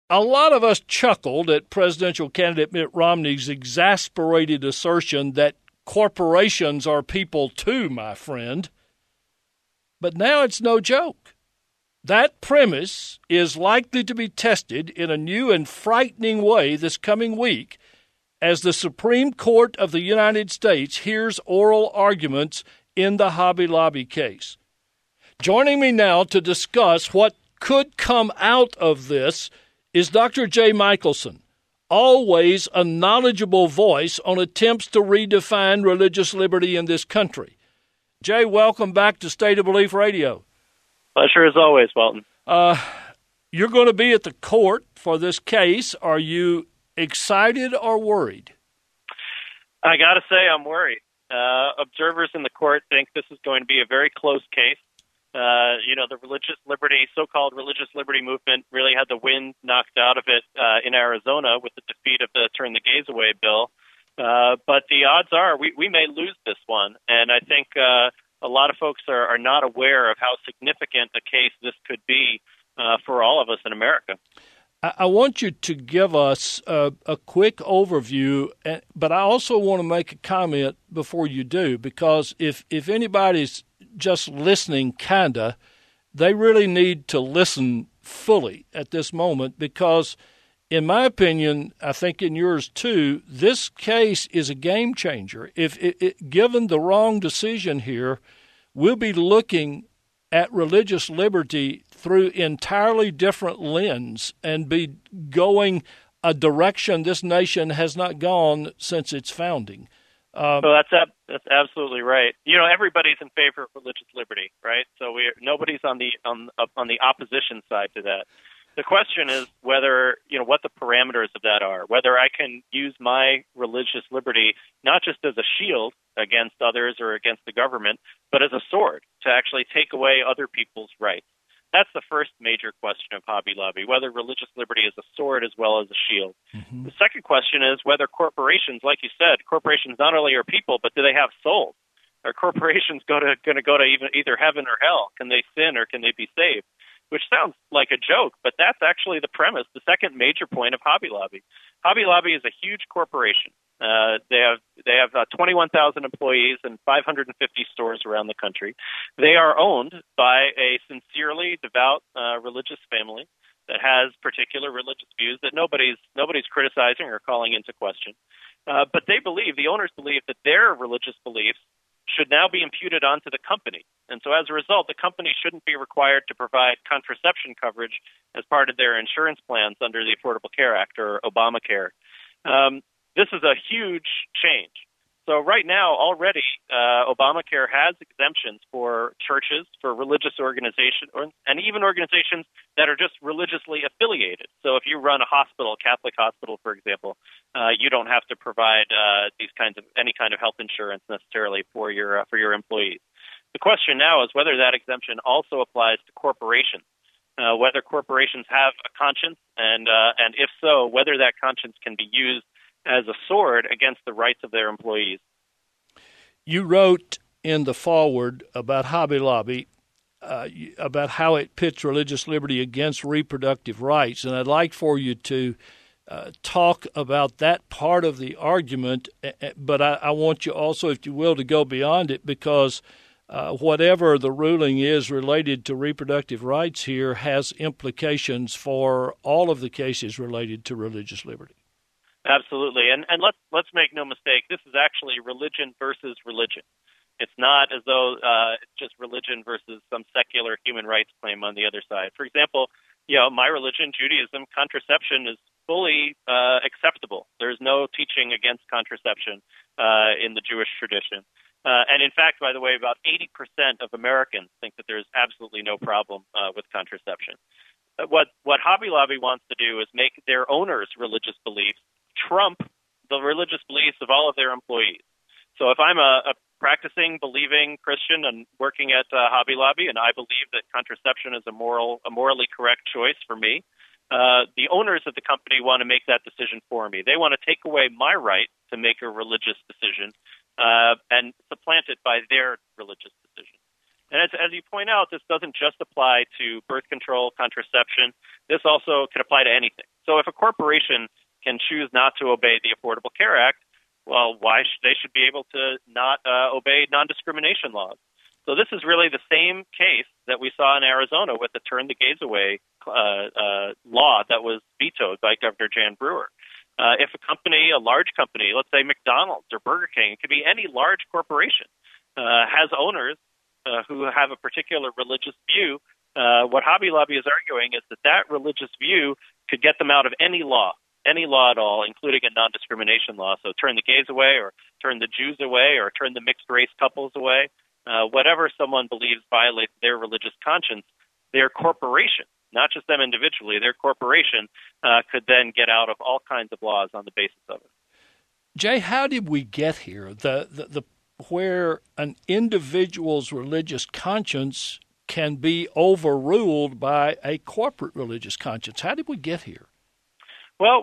A lot of us chuckled at presidential candidate Mitt Romney's exasperated assertion that corporations are people too, my friend. But now it's no joke. That premise is likely to be tested in a new and frightening way this coming week as the Supreme Court of the United States hears oral arguments in the Hobby Lobby case. Joining me now to discuss what could come out of this is Dr. Jay Michaelson, always a knowledgeable voice on attempts to redefine religious liberty in this country. Jay, welcome back to State of Belief Radio. Pleasure as always, Walton. You're going to be at the court for this case. Are you excited or worried? I got to say I'm worried. Observers in the court think this is going to be a very close case. The so-called religious liberty movement really had the wind knocked out of it in Arizona with the defeat of the Turn the Gays Away bill. But the odds are we may lose this one. And I think a lot of folks are not aware of how significant a case this could be for all of us in America. I want you to give us a quick overview, but I also want to make a comment before you do, because if anybody's just listening, they really need to listen fully at this moment, because in my opinion, I think in yours too, this case is a game changer. If given the wrong decision here, we'll be looking at religious liberty through entirely different lens and be going a direction this nation has not gone since its founding. So that's absolutely right. Everybody's in favor of religious liberty, right? So nobody's on the opposition side to that. The question is whether, what the parameters of that are, whether I can use my religious liberty not just as a shield against others or against the government, but as a sword to actually take away other people's rights. That's the first major question of Hobby Lobby, whether religious liberty is a sword as well as a shield. Mm-hmm. The second question is whether corporations, like you said, corporations not only are people, but do they have souls? Are corporations going to go to either heaven or hell? Can they sin or can they be saved? Which sounds like a joke, but that's actually the premise, the second major point of Hobby Lobby. Hobby Lobby is a huge corporation. They have 21,000 employees and 550 stores around the country. They are owned by a sincerely devout religious family that has particular religious views that nobody's criticizing or calling into question. But the owners believe that their religious beliefs should now be imputed onto the company. And so as a result, the company shouldn't be required to provide contraception coverage as part of their insurance plans under the Affordable Care Act or Obamacare. This is a huge change. So right now, already, Obamacare has exemptions for churches, for religious organizations, and even organizations that are just religiously affiliated. So if you run a hospital, a Catholic hospital, for example, you don't have to provide any kind of health insurance necessarily for your employees. The question now is whether that exemption also applies to corporations, whether corporations have a conscience, and if so, whether that conscience can be used as a sword against the rights of their employees. You wrote in the foreword about Hobby Lobby, about how it pits religious liberty against reproductive rights, and I'd like for you to talk about that part of the argument, but I want you also, if you will, to go beyond it, because whatever the ruling is related to reproductive rights here has implications for all of the cases related to religious liberty. Absolutely, and let's make no mistake. This is actually religion versus religion. It's not as though it's just religion versus some secular human rights claim on the other side. For example, my religion, Judaism, contraception is fully acceptable. There's no teaching against contraception in the Jewish tradition. And in fact, by the way, about 80% of Americans think that there's absolutely no problem with contraception. What Hobby Lobby wants to do is make their owners' religious beliefs trump the religious beliefs of all of their employees. So if I'm a practicing, believing Christian and working at Hobby Lobby, and I believe that contraception is a morally correct choice for me, the owners of the company want to make that decision for me. They want to take away my right to make a religious decision and supplant it by their religious decision. And as you point out, this doesn't just apply to birth control, contraception. This also can apply to anything. So if a corporation can choose not to obey the Affordable Care Act, well, they should be able to not obey non-discrimination laws. So this is really the same case that we saw in Arizona with the Turn the Gays Away law that was vetoed by Governor Jan Brewer. If a company, a large company, let's say McDonald's or Burger King, it could be any large corporation, has owners who have a particular religious view, what Hobby Lobby is arguing is that religious view could get them out of any law at all, including a non-discrimination law. So turn the gays away, or turn the Jews away, or turn the mixed-race couples away. Whatever someone believes violates their religious conscience, their corporation, not just them individually, their corporation could then get out of all kinds of laws on the basis of it. Jay, how did we get here? The where an individual's religious conscience can be overruled by a corporate religious conscience. How did we get here? Well,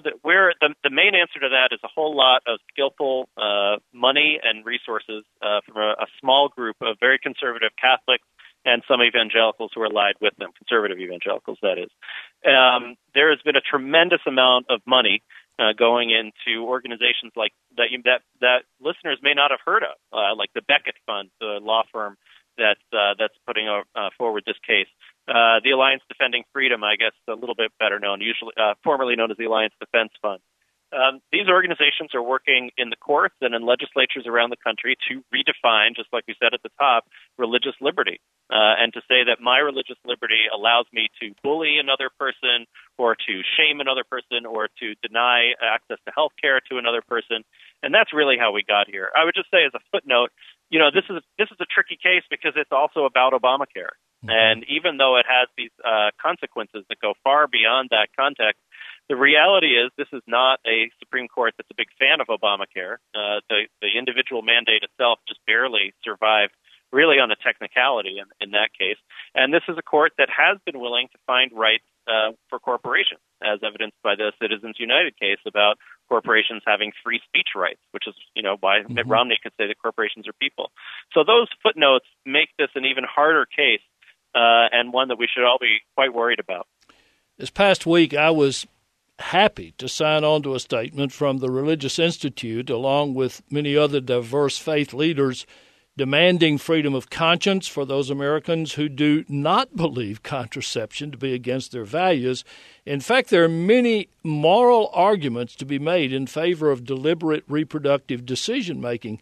the main answer to that is a whole lot of skillful money and resources from a small group of very conservative Catholics and some evangelicals who are allied with them, conservative evangelicals, that is. There has been a tremendous amount of money going into organizations like that listeners may not have heard of, like the Becket Fund, the law firm that's putting forward this case. The Alliance Defending Freedom, I guess, a little bit better known, usually formerly known as the Alliance Defense Fund. These organizations are working in the courts and in legislatures around the country to redefine, just like we said at the top, religious liberty, and to say that my religious liberty allows me to bully another person or to shame another person or to deny access to health care to another person. And that's really how we got here. I would just say as a footnote, this is a tricky case because it's also about Obamacare. Mm-hmm. And even though it has these consequences that go far beyond that context, the reality is this is not a Supreme Court that's a big fan of Obamacare. The individual mandate itself just barely survived, really on a technicality in that case. And this is a court that has been willing to find rights for corporations, as evidenced by the Citizens United case about corporations having free speech rights, which is why Mitt Romney could say that corporations are people. So those footnotes make this an even harder case and one that we should all be quite worried about. This past week, I was happy to sign on to a statement from the Religious Institute, along with many other diverse faith leaders, demanding freedom of conscience for those Americans who do not believe contraception to be against their values. In fact, there are many moral arguments to be made in favor of deliberate reproductive decision-making.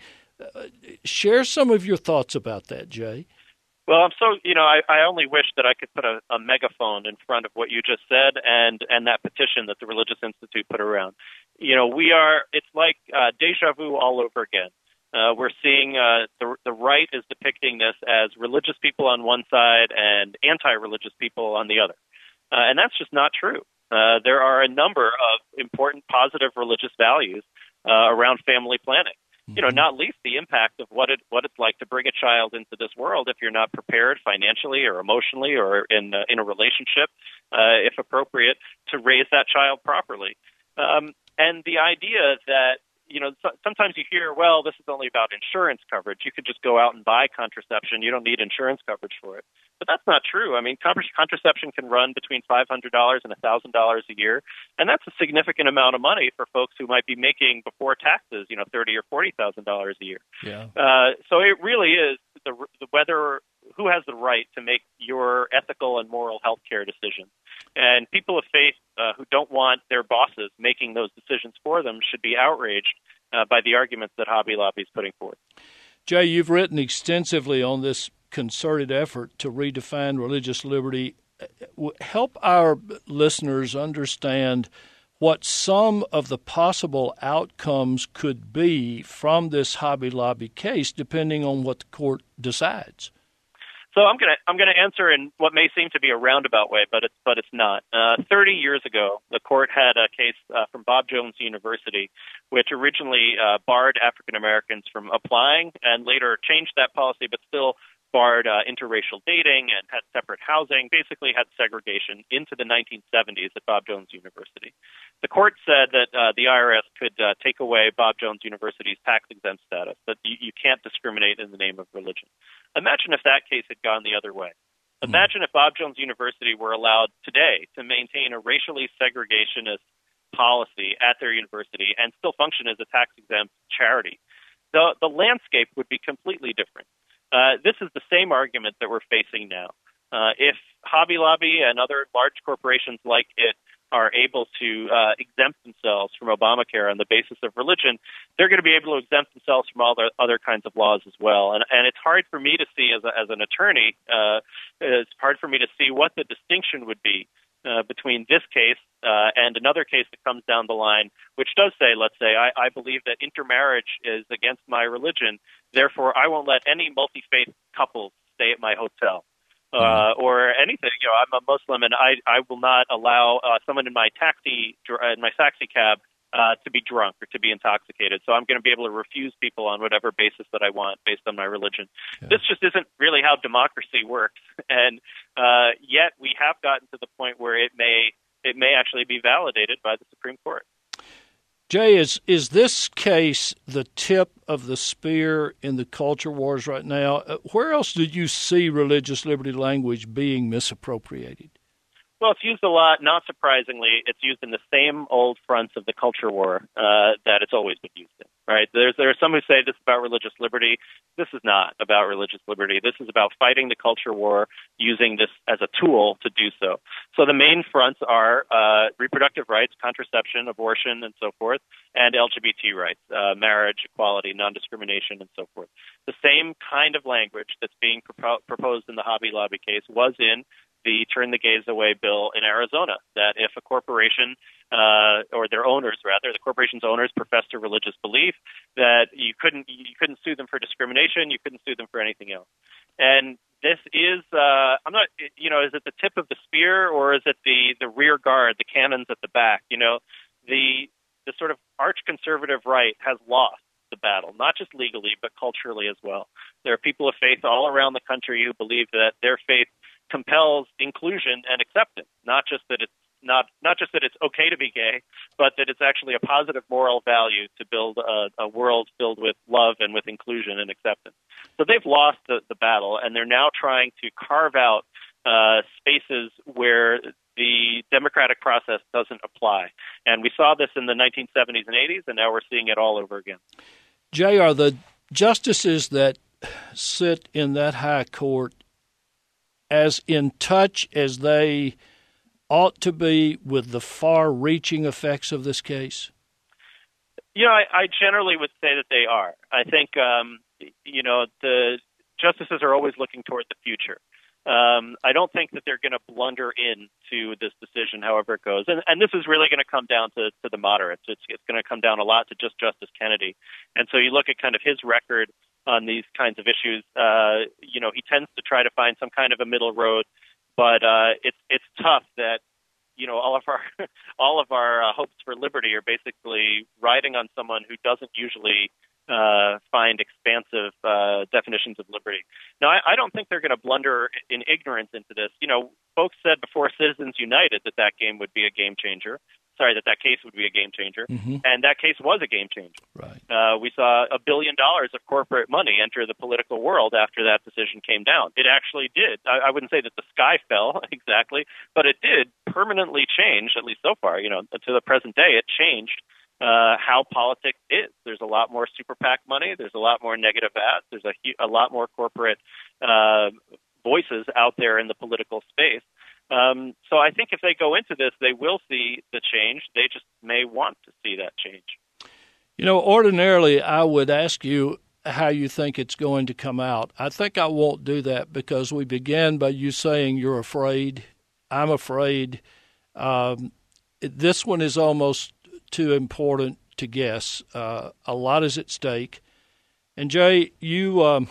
Share some of your thoughts about that, Jay. Well, I only wish that I could put a megaphone in front of what you just said and that petition that the Religious Institute put around. It's like deja vu all over again. We're seeing the right is depicting this as religious people on one side and anti-religious people on the other. And that's just not true. There are a number of important positive religious values around family planning. Not least the impact of what it's like to bring a child into this world if you're not prepared financially or emotionally or in a relationship, if appropriate, to raise that child properly. And the idea that sometimes you hear, well, this is only about insurance coverage. You could just go out and buy contraception. You don't need insurance coverage for it. But that's not true. I mean, contraception can run between $500 and $1,000 a year, and that's a significant amount of money for folks who might be making before taxes, $30,000 or $40,000 a year. Yeah. So it really is who has the right to make your ethical and moral health care decisions. And people of faith who don't want their bosses making those decisions for them should be outraged by the arguments that Hobby Lobby is putting forth. Jay, you've written extensively on this concerted effort to redefine religious liberty. Help our listeners understand what some of the possible outcomes could be from this Hobby Lobby case, depending on what the court decides. So I'm gonna answer in what may seem to be a roundabout way, but it's not. 30 years ago, the court had a case from Bob Jones University, which originally barred African Americans from applying, and later changed that policy, but still barred interracial dating and had separate housing, basically had segregation into the 1970s at Bob Jones University. The court said that the IRS could take away Bob Jones University's tax-exempt status, that you can't discriminate in the name of religion. Imagine if that case had gone the other way. Imagine if Bob Jones University were allowed today to maintain a racially segregationist policy at their university and still function as a tax-exempt charity. The landscape would be completely different. This is the same argument that we're facing now. If Hobby Lobby and other large corporations like it are able to exempt themselves from Obamacare on the basis of religion, they're going to be able to exempt themselves from all the other kinds of laws as well. And it's hard for me to see as an attorney, it's hard for me to see what the distinction would be between this case and another case that comes down the line, which does say, let's say, I believe that intermarriage is against my religion, therefore I won't let any multi-faith couples stay at my hotel. Or anything, I'm a Muslim, and I will not allow someone in my taxi cab to be drunk or to be intoxicated. So I'm going to be able to refuse people on whatever basis that I want based on my religion. Yeah. This just isn't really how democracy works, and yet we have gotten to the point where it may actually be validated by the Supreme Court. Jay, is this case the tip of the spear in the culture wars right now? Where else do you see religious liberty language being misappropriated? Well, it's used a lot. Not surprisingly, it's used in the same old fronts of the culture war that it's always been used in. Right? There are some who say this is about religious liberty. This is not about religious liberty. This is about fighting the culture war, using this as a tool to do so. So the main fronts are reproductive rights, contraception, abortion, and so forth, and LGBT rights, marriage, equality, non-discrimination, and so forth. The same kind of language that's being proposed in the Hobby Lobby case was in the Turn the Gays Away bill in Arizona, that if a corporation or their owners, rather, the corporation's owners professed a religious belief, that you couldn't sue them for discrimination, you couldn't sue them for anything else. And this is, is it the tip of the spear, or is it the rear guard, the cannons at the back? The sort of arch-conservative right has lost the battle, not just legally, but culturally as well. There are people of faith all around the country who believe that their faith compels inclusion and acceptance, not just that it's okay to be gay, but that it's actually a positive moral value to build a world filled with love and with inclusion and acceptance. So they've lost the battle, and they're now trying to carve out spaces where the democratic process doesn't apply. And we saw this in the 1970s and 80s, and now we're seeing it all over again. Jay, are the justices that sit in that high court as in touch as they ought to be with the far-reaching effects of this case? I generally would say that they are. I think, the justices are always looking toward the future. I don't think that they're going to blunder into this decision, however it goes. And this is really going to come down to the moderates. It's going to come down a lot to just Justice Kennedy. And so you look at kind of his record on these kinds of issues. He tends to try to find some kind of a middle road, but it's tough that all of our hopes for liberty are basically riding on someone who doesn't usually find expansive definitions of liberty. Now, I don't think they're going to blunder in ignorance into this. Folks said before Citizens United that game would be a game changer. Sorry, that case would be a game changer. Mm-hmm. And that case was a game changer. Right. We saw $1 billion of corporate money enter the political world after that decision came down. It actually did. I wouldn't say that the sky fell exactly, but it did permanently change, at least so far, to the present day, it changed how politics is. There's a lot more super PAC money. There's a lot more negative ads. There's a lot more corporate voices out there in the political space. So I think if they go into this, they will see the change. They just may want to see that change. Ordinarily, I would ask you how you think it's going to come out. I think I won't do that because we began by you saying you're afraid. I'm afraid. This one is almost too important to guess. A lot is at stake. And, Jay, you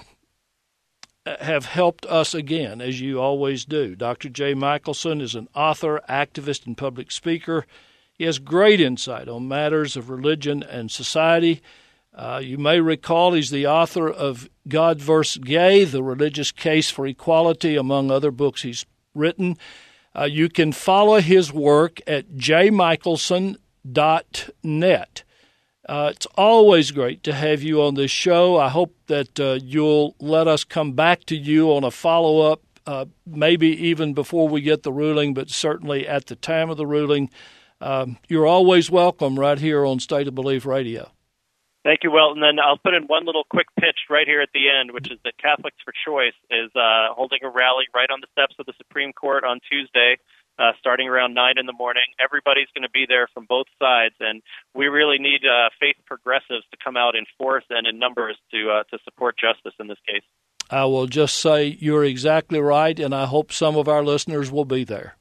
have helped us again, as you always do. Dr. Jay Michaelson is an author, activist, and public speaker. He has great insight on matters of religion and society. You may recall he's the author of God vs. Gay, The Religious Case for Equality, among other books he's written. You can follow his work at jmichelson.net. It's always great to have you on this show. I hope that you'll let us come back to you on a follow-up, maybe even before we get the ruling, but certainly at the time of the ruling. You're always welcome right here on State of Belief Radio. Thank you, Welton. And I'll put in one little quick pitch right here at the end, which is that Catholics for Choice is holding a rally right on the steps of the Supreme Court on Tuesday, starting around 9 in the morning. Everybody's going to be there from both sides, and we really need faith progressives to come out in force and in numbers to support justice in this case. I will just say you're exactly right, and I hope some of our listeners will be there.